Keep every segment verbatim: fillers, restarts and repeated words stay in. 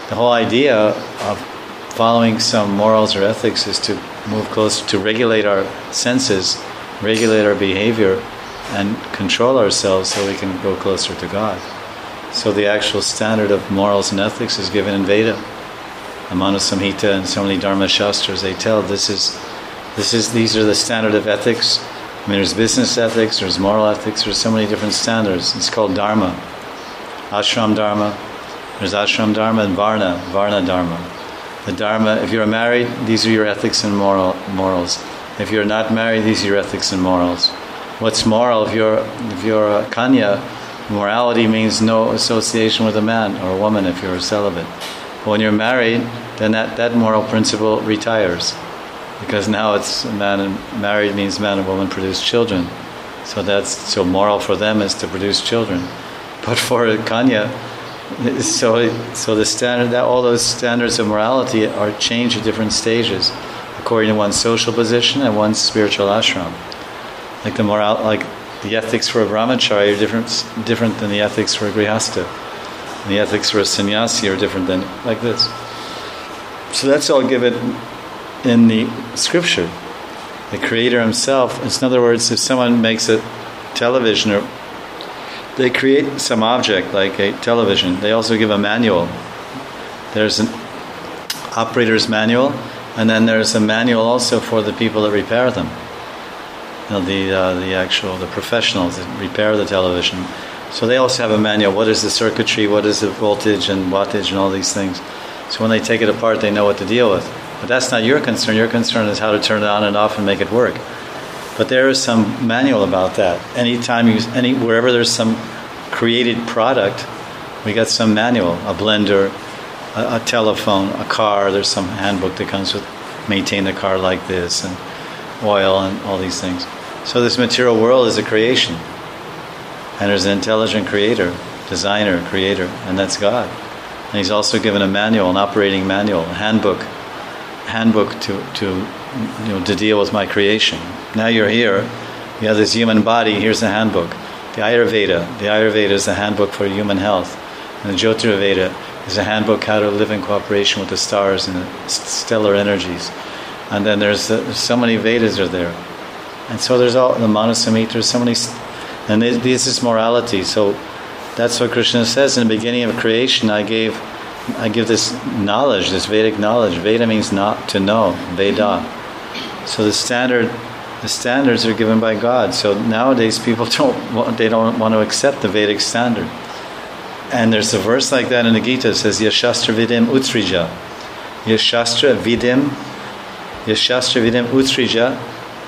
the whole idea of following some morals or ethics is to move closer, to regulate our senses, regulate our behavior, and control ourselves so we can go closer to God. So the actual standard of morals and ethics is given in Veda. The Manu Samhita and so many Dharma Shastras, they tell this is, this is, these are the standard of ethics. I mean, there's business ethics, there's moral ethics, there's so many different standards. It's called Dharma. Ashram Dharma. There's Ashram Dharma and Varna, Varna Dharma. The Dharma, if you're married, these are your ethics and moral morals. If you're not married, these are your ethics and morals. What's moral? If you're if you're a Kanya, morality means no association with a man or a woman if you're a celibate. But when you're married, then that, that moral principle retires. Because now it's a man and married means man and woman produce children. So that's so moral for them is to produce children. But for a Kanya, so so the standard that all those standards of morality are changed at different stages according to one's social position and one's spiritual ashram. Like the moral, like the ethics for a brahmachari are different different than the ethics for a grihastha. And the ethics for a sannyasi are different than like this. So that's all given in the scripture. The Creator Himself. In other words, if someone makes a television or they create some object like a television, they also give a manual. There's an operator's manual, and then there's a manual also for the people that repair them. You know, the uh, the actual the professionals that repair the television. So they also have a manual. What is the circuitry? What is the voltage and wattage and all these things? So when they take it apart, they know what to deal with. But that's not your concern. Your concern is how to turn it on and off and make it work. But there is some manual about that. Anytime you, any wherever there's some created product, we got some manual. A blender, a, a telephone, a car. There's some handbook that comes with maintain the car like this, and oil and all these things. So this material world is a creation, and there's an intelligent creator, designer, creator, and that's God. And He's also given a manual, an operating manual, a handbook, handbook to to. You know, to deal with my creation. Now you're here, you have this human body, here's the handbook. The Ayurveda, the Ayurveda is the handbook for human health. And the Jyotirveda is a handbook how to live in cooperation with the stars and the stellar energies. And then there's, uh, there's so many Vedas are there. And so there's all, the Manu Samhita, there's so many, and this is morality. So that's what Krishna says in the beginning of creation, I gave I give this knowledge, this Vedic knowledge. Veda means not to know, Veda. So the standard, the standards are given by God. So nowadays people don't want, they don't want to accept the Vedic standard. And there's a verse like that in the Gita. It says, Yashastra vidim utrija. Yashastra vidim, Yashastra vidim utrija,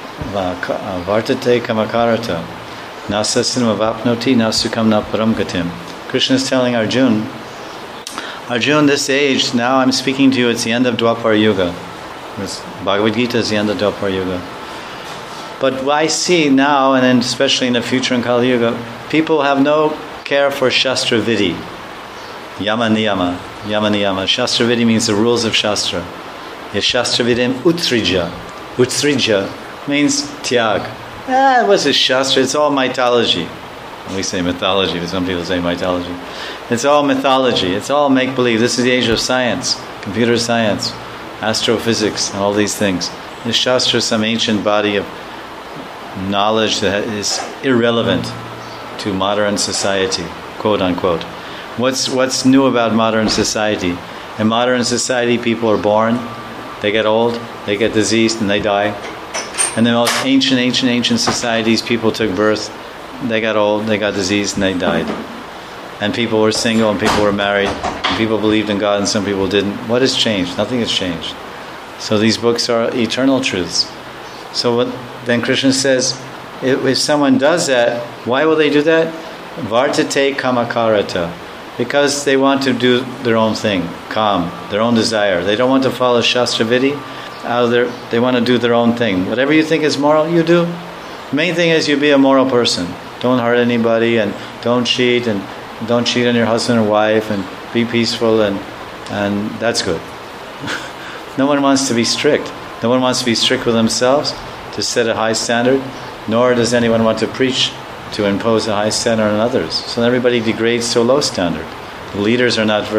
vartate kamakarata. Nasasim avapnoti nasukam na paramgatim. Krishna is telling Arjuna, Arjuna, this age, now I'm speaking to you, it's the end of Dwapara Yuga. This Bhagavad Gita is the end of Dwapara Yuga. But what I see now, and then especially in the future in Kali Yuga, people have no care for Shastra Vidi. Yama Niyama. Yama Niyama. Shastra Vidi means the rules of Shastra. Yes, Shastra Vidim Utrija. Utrija means Tyag. Ah, what's a Shastra? It's all mythology. We say mythology, but some people say mythology. It's all mythology. It's all make-believe. This is the age of science, computer science, astrophysics, and all these things. The Shastra is some ancient body of knowledge that is irrelevant to modern society, quote unquote. What's what's new about modern society? In modern society, people are born, they get old, they get diseased, and they die. And in the most ancient, ancient, ancient societies, people took birth, they got old, they got diseased, and they died. And people were single, and people were married, and people believed in God, and some people didn't. What has changed? Nothing has changed. So these books are eternal truths. So what, then Krishna says, if, if someone does that, why will they do that? Vartate kamakarata. Because they want to do their own thing, kam, their own desire. They don't want to follow Shastra Vidi. Out of their, they want to do their own thing. Whatever you think is moral, you do. The main thing is you be a moral person. Don't hurt anybody, and don't cheat, and don't cheat on your husband or wife, and be peaceful, and and that's good. No one wants to be strict. No one wants to be strict with themselves to set a high standard, nor does anyone want to preach to impose a high standard on others. So everybody degrades to a low standard. The leaders are not very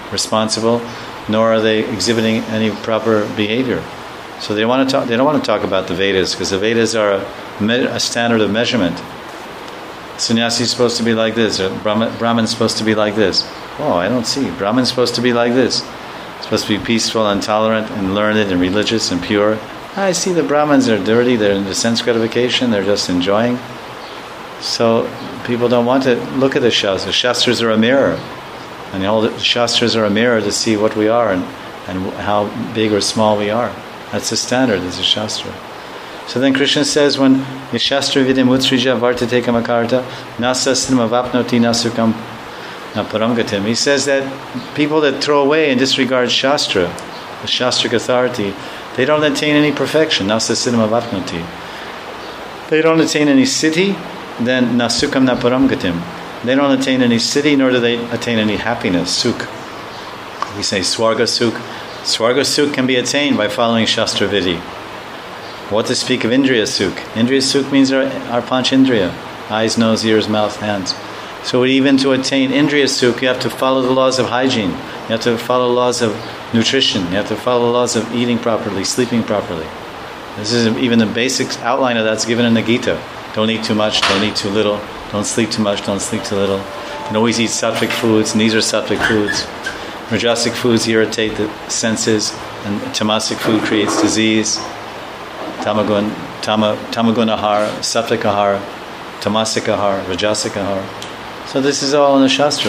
responsible, nor are they exhibiting any proper behavior. So they want to talk. They don't want to talk about the Vedas, because the Vedas are a, me- a standard of measurement. Sannyasi is supposed to be like this, or Brahman, Brahman is supposed to be like this. Oh, I don't see. Brahman is supposed to be like this. It's supposed to be peaceful and tolerant and learned and religious and pure. I see the Brahmins are dirty. They're into sense gratification. They're just enjoying. So people don't want to look at the Shastras. Shastras are a mirror. And all the Shastras are a mirror to see what we are and, and how big or small we are. That's the standard, is a Shastra. So then Krishna says, when Shastra vidim utsrija vartate kamakarta nasastam avapnoti nasukam naparamgatim. He says that people that throw away and disregard Shastra, the Shastric authority, they don't attain any perfection. Nasastam avapnoti. They don't attain any siddhi, then nasukam naparamgatim. They don't attain any siddhi, nor do they attain any happiness, sukh. We say swarga sukh. Swarga sukh can be attained by following Shastra Vidhi. What to speak of Indriya Sukh? Indriya Sukh means our, our Panch Indriya, eyes, nose, ears, mouth, hands. So even to attain Indriya Sukh, you have to follow the laws of hygiene. You have to follow laws of nutrition. You have to follow the laws of eating properly, sleeping properly. This is even the basic outline of that's given in the Gita. Don't eat too much, don't eat too little. Don't sleep too much, don't sleep too little. And always eat sattvic foods, and these are sattvic foods. Rajasic foods irritate the senses, and tamasic food creates disease. Tamagun, tama, tamagun ahar, sattvic ahar, tamasic ahar, rajasic ahar. So this is all in the Shastra.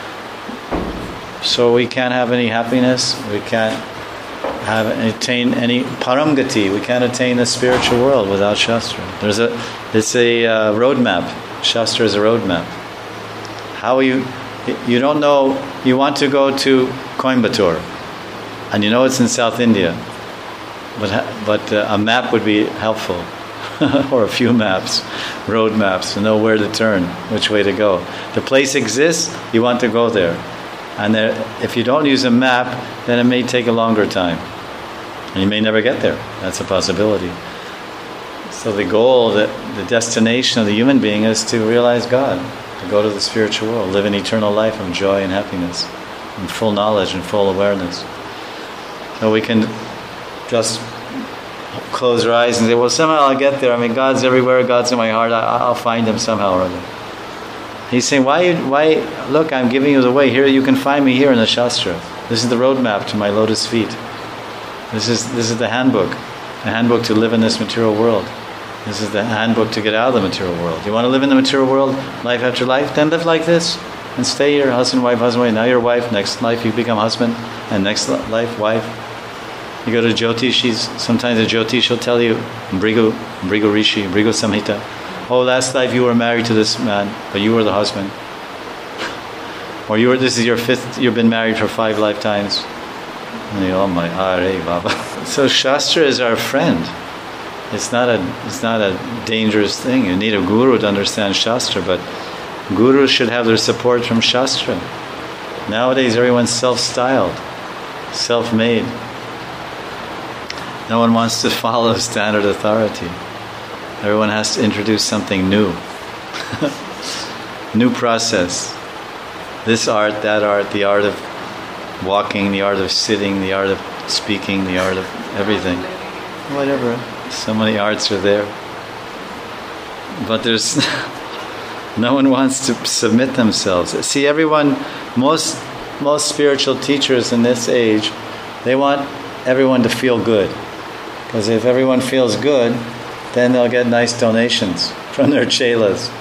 So we can't have any happiness, we can't have attain any paramgati, we can't attain the spiritual world without Shastra. There's a, it's a uh, roadmap. Shastra is a roadmap. How you, you don't know, you want to go to Coimbatore, and you know it's in South India, but but uh, a map would be helpful, or a few maps, road maps, to know where to turn, which way to go. The place exists, you want to go there. And there, if you don't use a map, then it may take a longer time. And you may never get there. That's a possibility. So the goal, the, the destination of the human being is to realize God, to go to the spiritual world, live an eternal life of joy and happiness, and full knowledge and full awareness. So we can just close our eyes and say, well, somehow I'll get there. I mean, God's everywhere, God's in my heart, I, I'll find Him somehow or other. He's saying, why, why, look, I'm giving you the way. Here, you can find me here in the Shastra. This is the roadmap to my lotus feet. This is this is the handbook, the handbook to live in this material world. This is the handbook to get out of the material world. You want to live in the material world, life after life? Then live like this, and stay here, husband, wife, husband, wife. Now you're wife. Next life you become husband, and next life wife. You go to Jyotish. She's sometimes a Jyotish. She'll tell you, Brigu, Brigu Rishi, Brigu Samhita. Oh, last life you were married to this man, but you were the husband. Or you were. This is your fifth. You've been married for five lifetimes. And you, oh my, Hare Baba. So Shastra is our friend. It's not a. It's not a dangerous thing. You need a guru to understand Shastra, but gurus should have their support from Shastra. Nowadays, everyone's self-styled, self-made. No one wants to follow standard authority. Everyone has to introduce something new. New process. This art, that art, the art of walking, the art of sitting, the art of speaking, the art of everything. Whatever. So many arts are there. But there's no one wants to submit themselves. See, everyone, most most spiritual teachers in this age, they want everyone to feel good. Because if everyone feels good, then they'll get nice donations from their chelas.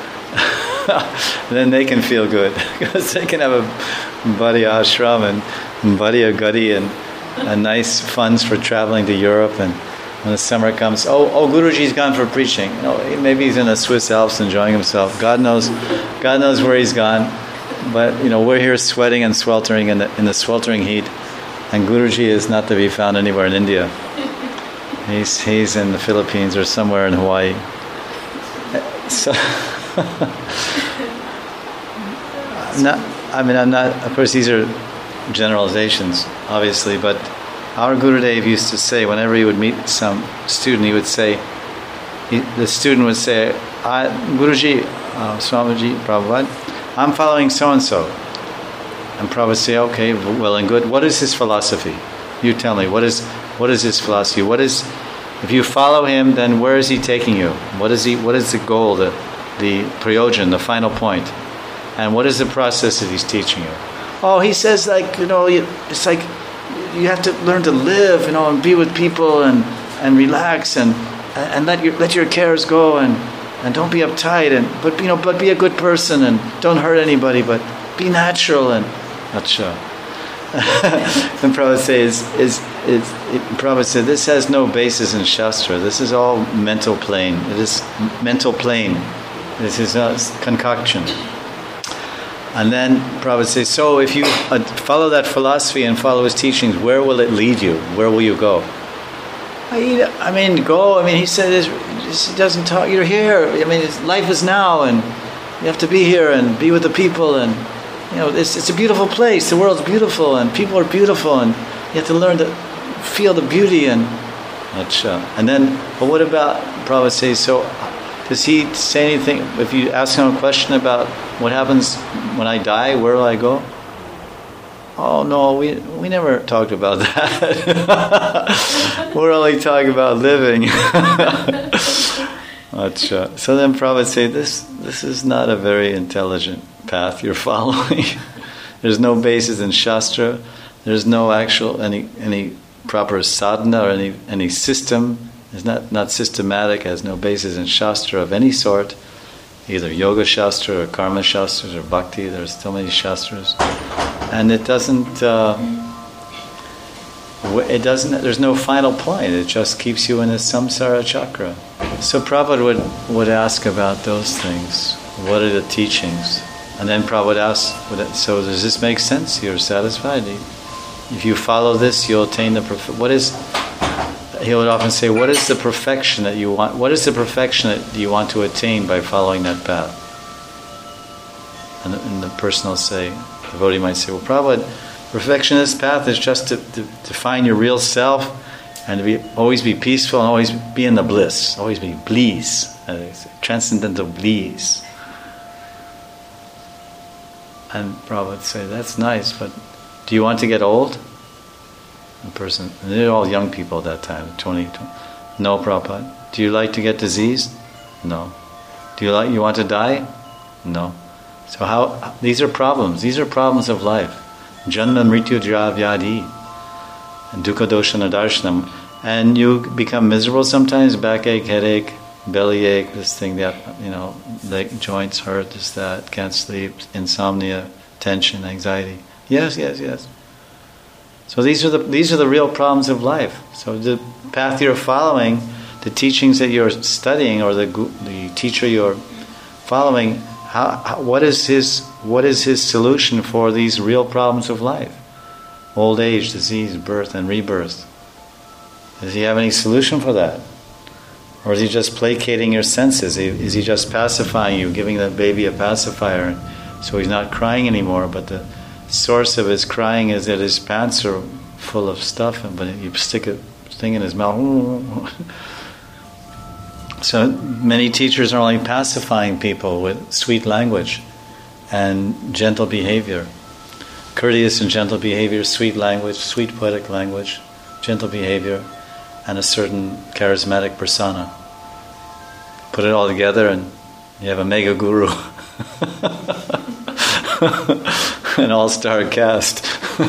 Then they can feel good. Because they can have a buddy ashram and buddy a gudi and, and nice funds for traveling to Europe. And when the summer comes, oh, oh, Guruji's gone for preaching. You know, maybe he's in the Swiss Alps enjoying himself. God knows, God knows where he's gone. But you know, we're here sweating and sweltering in the in the sweltering heat, and Guruji is not to be found anywhere in India. He's he's in the Philippines or somewhere in Hawaii. So, not, I mean, I'm not. Of course, these are generalizations, obviously, but our Gurudev used to say, whenever he would meet some student, he would say, he, the student would say, Guruji, uh, Swamiji, Prabhupada, I'm following so-and-so. And Prabhupada say, okay, well and good. What is his philosophy? You tell me. What is what is his philosophy? What is, if you follow him, then where is he taking you? What is he? What is the goal? The the prayojan, the final point. And what is the process that he's teaching you? Oh, he says like you know, it's like you have to learn to live, you know, and be with people and, and relax and and let your let your cares go and, and don't be uptight and but you know but be a good person and don't hurt anybody but be natural and acha. And Prabhupada says is is it, Prabhupada said this has no basis in Shastra. This is all mental plane. It is mental plane. This is a concoction. And then Prabhupada says, so if you uh, follow that philosophy and follow his teachings, where will it lead you? Where will you go? I, I mean, go. I mean, he said this, this, he doesn't talk. You're here. I mean, it's, life is now, and you have to be here and be with the people, and you know, it's it's a beautiful place. The world's beautiful, and people are beautiful, and you have to learn to feel the beauty. And and then, but what about Prabhupada says? So, does he say anything? If you ask him a question about what happens when I die, where will I go? Oh no, we we never talked about that. We're only talking about living. So then Prabhupada say, this this is not a very intelligent path you're following. There's no basis in Shastra. There's no actual any any proper sadhana or any any system. It's not not systematic. Has no basis in Shastra of any sort. Either Yoga Shastra or Karma Shastras or Bhakti. There's so many Shastras. And it doesn't, uh, it doesn't, there's no final point. It just keeps you in a samsara chakra. So Prabhupada would, would ask about those things. What are the teachings? And then Prabhupada asks, so does this make sense? You're satisfied? If you follow this, you'll attain the, perf- what is, he would often say, what is the perfection that you want, what is the perfection that you want to attain by following that path? And, and the person will say, the devotee might say, well, Prabhupada, perfectionist path is just to, to, to find your real self and to be, always be peaceful and always be in the bliss, always be bliss, uh, transcendental bliss. And Prabhupada would say, that's nice, but do you want to get old? The person, and they're all young people at that time, twenty, twenty. No, Prabhupada. Do you like to get diseased? No. Do you like, you want to die? No. So how, these are problems, these are problems of life. Janma mrityu jara vyadhi and dukkha doshana darshanam. And you become miserable sometimes, backache, headache, bellyache, this thing, that, you know, leg joints hurt, this, that, can't sleep, insomnia, tension, anxiety. Yes, yes, yes. So these are the these are the real problems of life. So the path you're following, the teachings that you're studying, or the the teacher you're following, how, how, what is his what is his solution for these real problems of life? Old age, disease, birth, and rebirth. Does he have any solution for that? Or is he just placating your senses? Is he just pacifying you, giving that baby a pacifier, so he's not crying anymore, but the source of his crying is that his pants are full of stuff, but you stick a thing in his mouth. So many teachers are only pacifying people with sweet language and gentle behavior. Courteous and gentle behavior, sweet language, sweet poetic language, gentle behavior, and a certain charismatic persona. Put it all together and you have a mega guru. An all-star cast.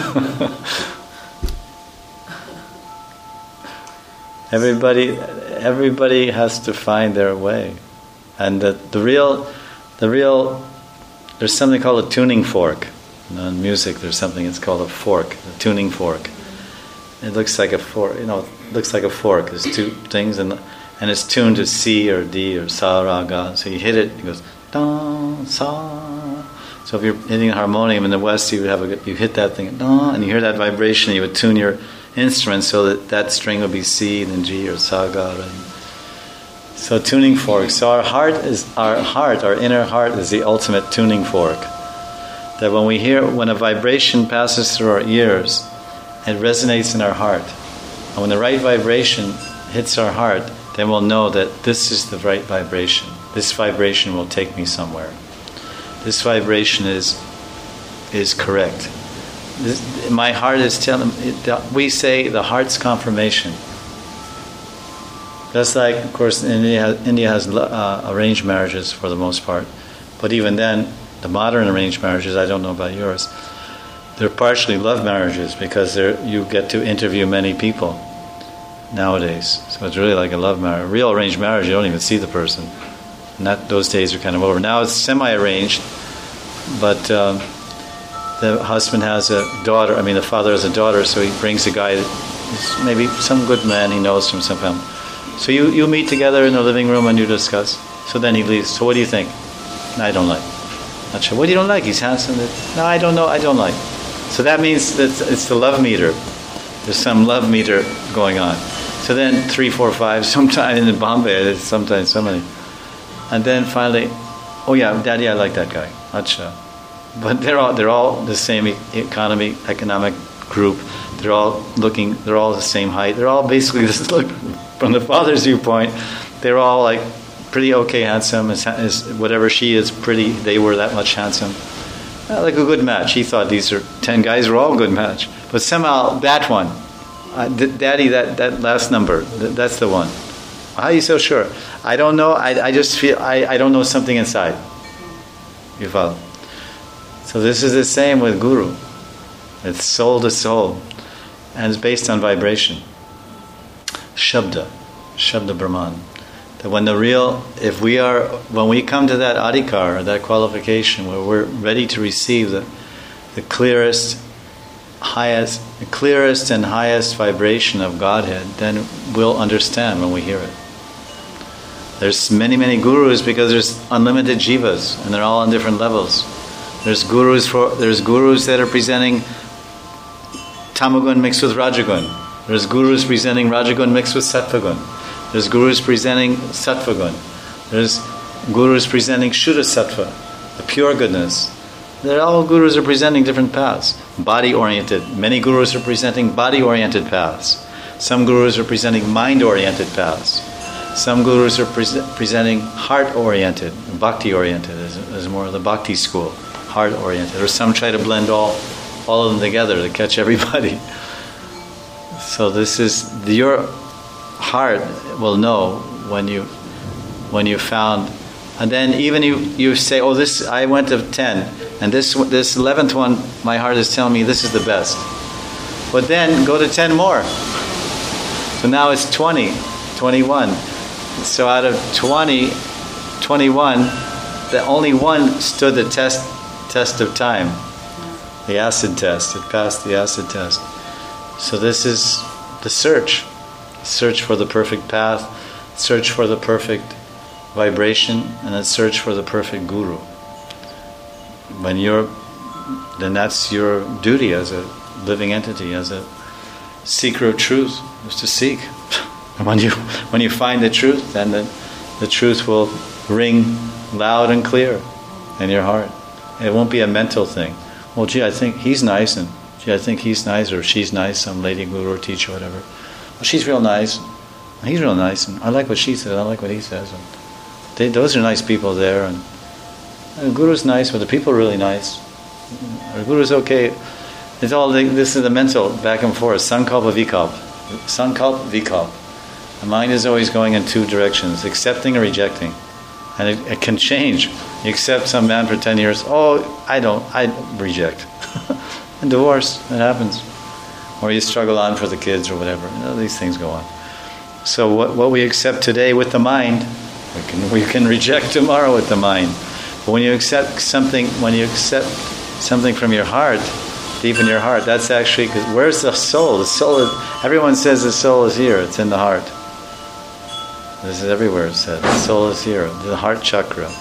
everybody, everybody has to find their way, and the, the real, the real. There's something called a tuning fork. You know, in music, there's something. It's called a fork, a tuning fork. It looks like a fork. You know, it looks like a fork. There's two things, and and it's tuned to C or D or Sa, Ra, Ga. So you hit it, it goes da, Sa. So if you're hitting a harmonium in the West, you would have a, you hit that thing, and you hear that vibration. You would tune your instrument so that that string would be C and then G or Sa, Ga. And so tuning fork. So our heart is our heart, our inner heart is the ultimate tuning fork. That when we hear, when a vibration passes through our ears, it resonates in our heart. And when the right vibration hits our heart, then we'll know that this is the right vibration. This vibration will take me somewhere. This vibration is is correct. This, my heart is telling. It, we say the heart's confirmation. That's like, of course, India. India has uh, arranged marriages for the most part, but even then, the modern arranged marriages. I don't know about yours. They're partially love marriages because they're, you get to interview many people nowadays. So it's really like a love marriage. A real arranged marriage, you don't even see the person. And that, those days are kind of over. Now it's semi-arranged, but um, the husband has a daughter. I mean, the father has a daughter, so he brings a guy, who's maybe some good man he knows from some family. So you, you meet together in the living room and you discuss. So then he leaves. So what do you think? No, I don't like. Not sure. What do you don't like? He's handsome. No, I don't know. I don't like. So that means that it's the love meter. There's some love meter going on. So then three, four, five, sometime in Bombay, it's sometimes so many. And then finally, oh yeah, Daddy, I like that guy. Acha. But they're all they're all the same economy, economic group. They're all looking. They're all the same height. They're all basically just look from the father's viewpoint. They're all like pretty okay, handsome. Is, is whatever she is pretty. They were that much handsome. Uh, like a good match. He thought these are ten guys were all a good match. But somehow that one, uh, d- Daddy, that, that last number, th- that's the one. How are you so sure? I don't know. I, I just feel I, I don't know something inside. You follow? So this is the same with Guru. It's soul to soul, and it's based on vibration. Shabda, Shabda Brahman. That when the real, if we are, when we come to that adhikar, that qualification, where we're ready to receive the, the clearest, highest, the clearest and highest vibration of Godhead, then we'll understand when we hear it. There's many, many gurus because there's unlimited jivas, and they're all on different levels. There's gurus for, there's gurus that are presenting tamagun mixed with rajagun. There's gurus presenting rajagun mixed with sattvagun. There's gurus presenting sattva-gun. There's gurus presenting Shuddha Sattva, the pure goodness. They're all gurus are presenting different paths. Body-oriented. Many gurus are presenting body-oriented paths. Some gurus are presenting mind-oriented paths. Some gurus are pre- presenting heart-oriented, bhakti-oriented, as, as more of the bhakti school, heart-oriented. Or some try to blend all, all of them together to catch everybody. So this is your heart will know when you when you found, and then even you you say, oh, this I went to ten, and this this eleventh one, my heart is telling me this is the best. But then go to ten more. So now it's twenty, twenty-one. So out of twenty, twenty-one, the only one stood the test test of time, the acid test. It passed the acid test. So this is the search. Search for the perfect path, search for the perfect vibration, and then search for the perfect guru. When you're, then that's your duty as a living entity, as a seeker of truth, is to seek. And when you when you find the truth, then the, the truth will ring loud and clear in your heart. It won't be a mental thing. Well, gee, I think he's nice, and gee, I think he's nice, or she's nice, some lady guru or teacher, whatever. Well, she's real nice. He's real nice, and I like what she says. I like what he says. And they, those are nice people there, and, and the guru's nice, but the people are really nice. The guru's okay. It's all this is the mental back and forth. Sankalpa vikalp, sankalpa vikalp. The mind is always going in two directions: accepting or rejecting, and it, it can change. You accept some man for ten years. Oh, I don't. I reject. And divorce. It happens. Or you struggle on for the kids or whatever. You know, these things go on. So what what we accept today with the mind, we can we can reject tomorrow with the mind. But when you accept something, when you accept something from your heart, deep in your heart, that's actually, because where's the soul? The soul is, everyone says the soul is here. It's in the heart. This is everywhere it said. The soul is here. The heart chakra.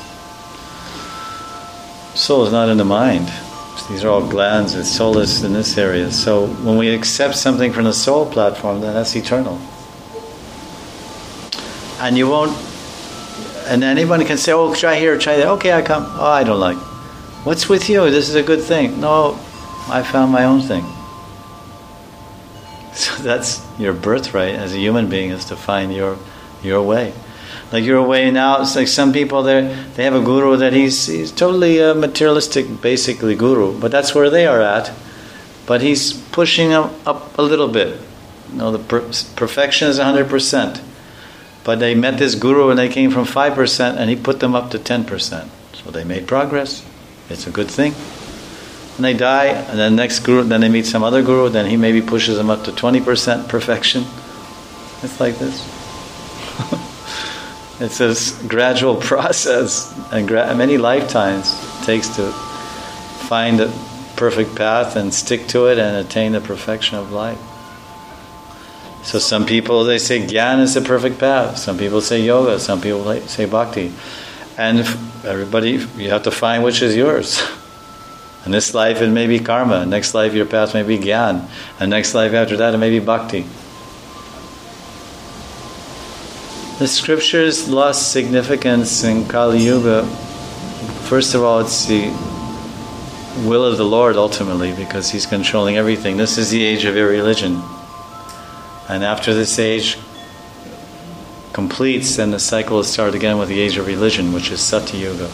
Soul is not in the mind. These are all glands. The soul is in this area. So when we accept something from the soul platform, then that's eternal. And you won't, and anyone can say, oh, try here, try there. Okay, I come. Oh, I don't like. What's with you? This is a good thing. No, I found my own thing. So that's your birthright as a human being, is to find your your way. Like you're away now, it's like some people they they have a guru that he's he's totally a materialistic, basically guru, but that's where they are at. But he's pushing them up a little bit. You know, the per- perfection is one hundred percent. But they met this guru and they came from five percent and he put them up to ten percent. So they made progress. It's a good thing. And they die, and then next guru, then they meet some other guru, then he maybe pushes them up to twenty percent perfection. It's like this. It's this gradual process, and gra- many lifetimes it takes to find the perfect path and stick to it and attain the perfection of life. So some people, they say Gyan is the perfect path. Some people say yoga. Some people say bhakti. And everybody, you have to find which is yours. In this life it may be karma. Next life your path may be Gyan. And next life after that it may be bhakti. The scriptures lost significance in Kali Yuga. First of all, it's the will of the Lord ultimately, because He's controlling everything. This is the age of irreligion. And after this age completes, then the cycle will start again with the age of religion, which is Satya Yuga.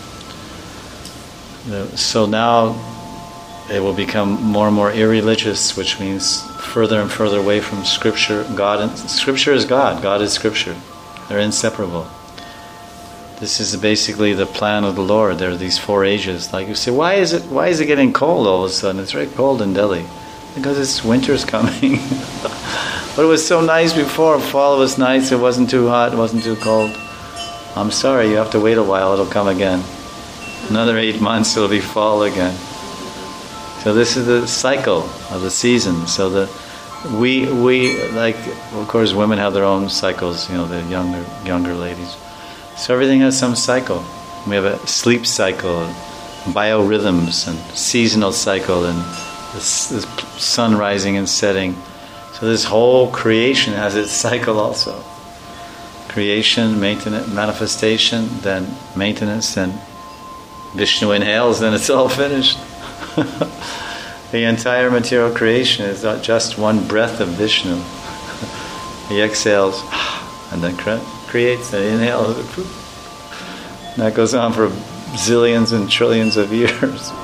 So now it will become more and more irreligious, which means further and further away from Scripture. God and Scripture is God. God is Scripture. They're inseparable. This is basically the plan of the Lord. There are these four ages. Like you say, why is it why is it getting cold all of a sudden? It's very cold in Delhi. Because it's winter's coming. But it was so nice before. Fall was nice. It wasn't too hot. It wasn't too cold. I'm sorry. You have to wait a while. It'll come again. Another eight months. It'll be fall again. So this is the cycle of the season. So the we we like of course women have their own cycles. You know, the younger younger ladies. So everything has some cycle. We have a sleep cycle, biorhythms, and seasonal cycle, and the sun rising and setting. So this whole creation has its cycle also. Creation, maintenance, manifestation, then maintenance, then Vishnu inhales, then it's all finished. The entire material creation is not just one breath of Vishnu. He exhales and then cre- creates, and inhales. And that goes on for zillions and trillions of years.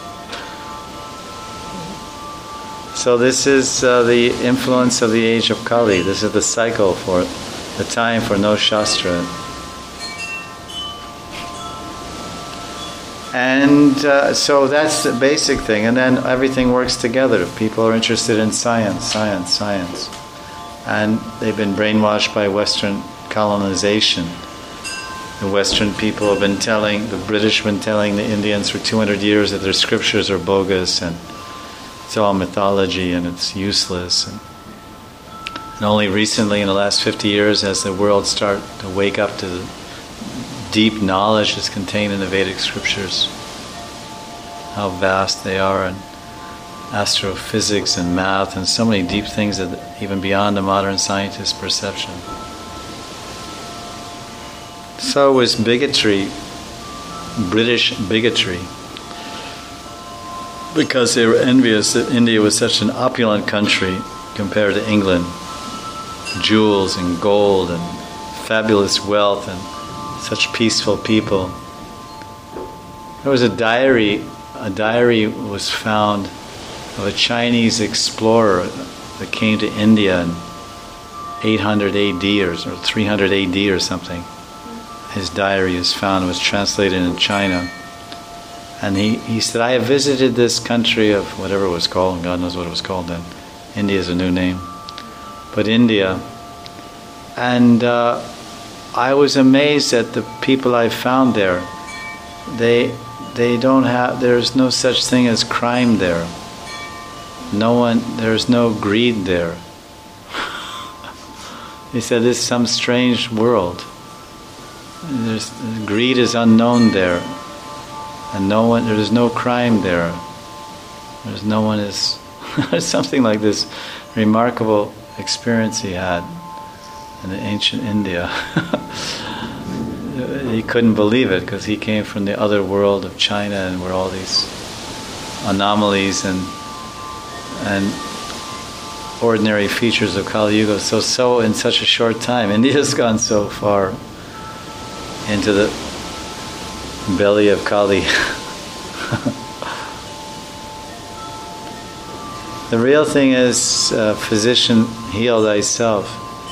So this is uh, the influence of the age of Kali. This is the cycle for the time for no Shastra. And uh, so that's the basic thing. And then everything works together. People are interested in science, science, science. And they've been brainwashed by Western colonization. The Western people have been telling, the British have been telling the Indians for two hundred years that their scriptures are bogus and it's all mythology and it's useless. And, and only recently, in the last fifty years, has the world start to wake up to the deep knowledge that's contained in the Vedic scriptures, how vast they are, and astrophysics and math and so many deep things that even beyond the modern scientist's perception. So was bigotry, British bigotry, because they were envious that India was such an opulent country compared to England. Jewels and gold and fabulous wealth and such peaceful people. There was a diary, a diary was found of a Chinese explorer that came to India in eight hundred A D or, or three hundred A D or something. His diary is found, was translated in China. And he, he said, I have visited this country of whatever it was called, God knows what it was called then. India is a new name. But India. And uh, I was amazed at the people I found there. They they don't have, there's no such thing as crime there. No one, there's no greed there. He said, this is some strange world. There's, greed is unknown there. And no one, there's no crime there. There's no one is, something like this remarkable experience he had in ancient India. He couldn't believe it because he came from the other world of China and where all these anomalies and and ordinary features of Kali Yuga. So, so in such a short time, India's gone so far into the belly of Kali. The real thing is, uh, physician, heal thyself.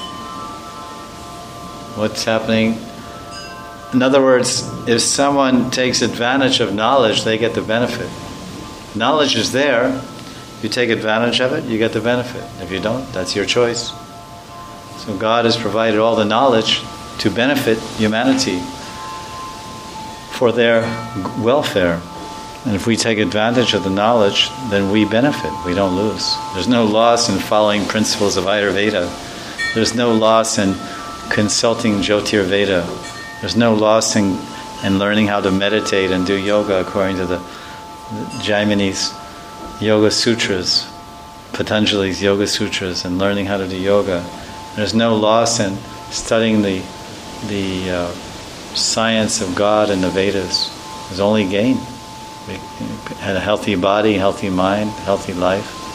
What's happening? In other words, if someone takes advantage of knowledge, they get the benefit. Knowledge is there. If you take advantage of it, you get the benefit. If you don't, that's your choice. So God has provided all the knowledge to benefit humanity for their welfare. And if we take advantage of the knowledge, then we benefit. We don't lose. There's no loss in following principles of Ayurveda. There's no loss in consulting Jyotirveda. There's no loss in, in learning how to meditate and do yoga according to the, the Jaimini's Yoga Sutras, Patanjali's Yoga Sutras, and learning how to do yoga. There's no loss in studying the, the uh, science of God and the Vedas. There's only gain. We had a healthy body, healthy mind, healthy life.